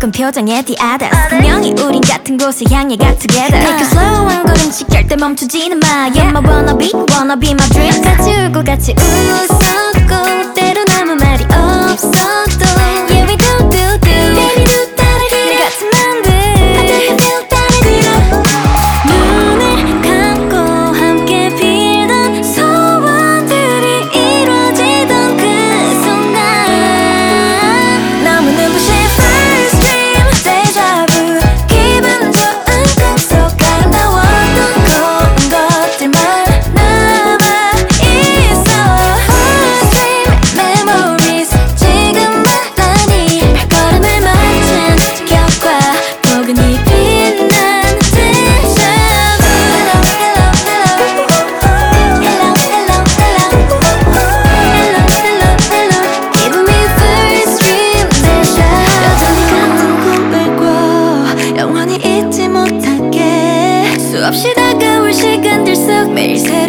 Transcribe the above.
예쁜 표정의 The Others 분명히 우린 같은 곳을 향해 가 together Take a slow 한 걸음씩 절대 멈추지는 마 You're my wanna be my dream 같이 울고 같이 웃었고 때론 아무 말이 없어도 Yeah we do Baby do 따라gira 내 같은 맘들 How do you feel 따라gira 눈을 감고 함께 빌던 소원들이 이루어지던 그 순간 너무 눈부신 first dream deja vu 기분 좋은 꿈속 아름다웠던 고운 것들만 남아있어 first dream memories 지금 말라니 발걸음을 맞춘 격과 포근히 빛난 deja vu Hello hello hello Hello hello hello Hello hello hello Give me first dream deja 여전히 같은 꿈을 꿔 영원히 잊지 못하게 수없이 다가올 시간들 속 매일